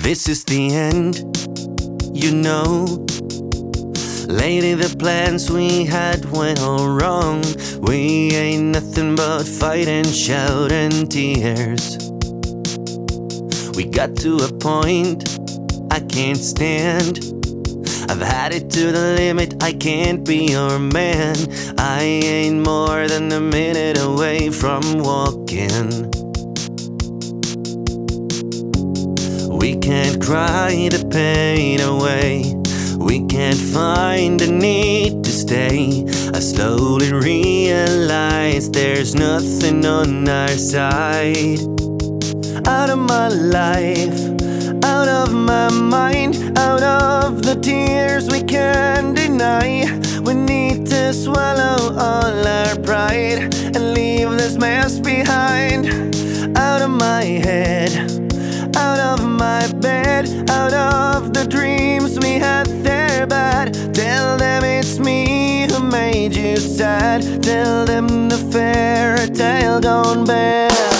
This is the end, you know. Lately the plans we had went all wrong. We ain't nothing but fight and shout and tears. We got to a point I can't stand. I've had it to the limit, I can't be your man. I ain't more than a minute away from walking. We can't cry the pain away. We can't find the need to stay. I slowly realize there's nothing on our side. Out of my life, out of my mind, out of the tears we can't deny. We need to swallow all our pride and leave this mess behind. Out of my head, out of my bed, out of the dreams we had there bad. Tell them it's me who made you sad. Tell them the fairy tale gone bad.